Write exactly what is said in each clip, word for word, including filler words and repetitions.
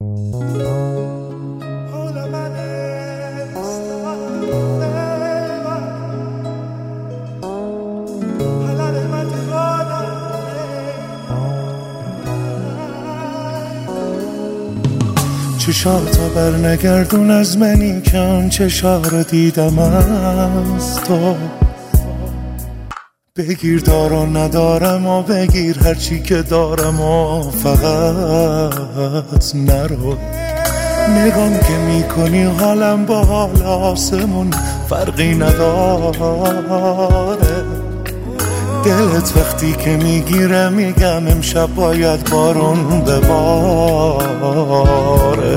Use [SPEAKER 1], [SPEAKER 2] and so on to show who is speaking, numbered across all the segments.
[SPEAKER 1] چشاتا بر نگردون از منی که آن چشا رو دیدم از تو. بگیر دار و ندارم و بگیر هرچی که دارم و فقط نرو. نگام که میکنی حالم با حال آسمون فرقی نداره. دلت وقتی که میگیره میگم امشب باید بارون بباره.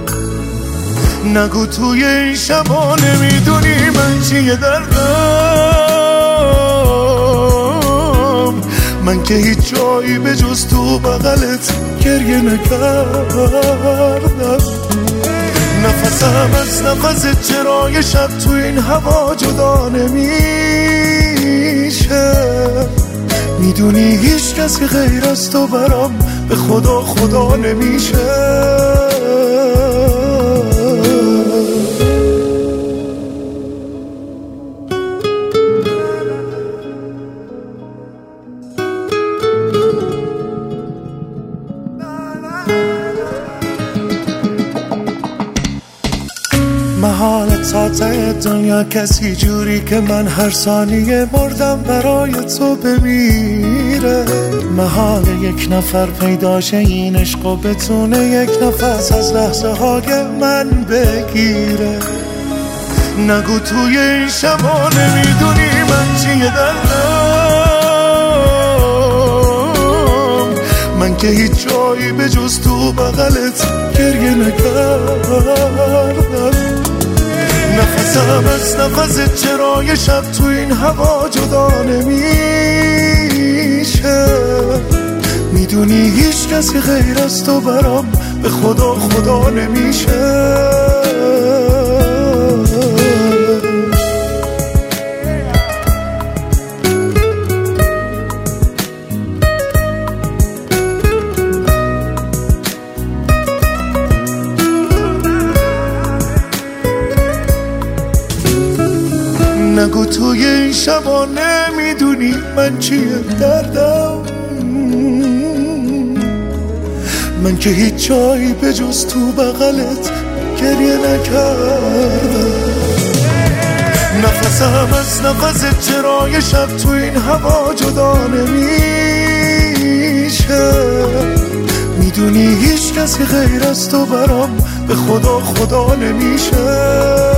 [SPEAKER 1] نگو توی این شبا نمیدونی من چیه دردم. من که هیچ جایی به جز تو بغلت گریه نکردم. نفسم از نفست چرا یه شب تو این هوا جدا نمیشه. میدونی هیچ کسی غیر از تو برام به خدا خدا نمیشه. محالت تا ته دنیا کسی جوری که من هر ثانیه مردم برای تو بمیره. محال یک نفر پیداشه این عشق و بتونه یک نفس از لحظه های من بگیره. نگو توی این شبا نمیدونی من چیه دردم. من که هیچ جایی به جز تو بغلت گریه نکردم. نفسم از نفست چرا یه شب تو این هوا جدا نمیشه. میدونی هیچ کسی غیر از تو برام به خدا خدا نمیشه. نگو توی این شبا نمیدونی من چیه دردم. من که هیچ جایی به جز تو بغلت گریه نکردم. نفسم از نفست چرا یه شب تو این هوا جدا نمیشه. میدونی هیچ کسی غیر از تو برام به خدا خدا نمیشه.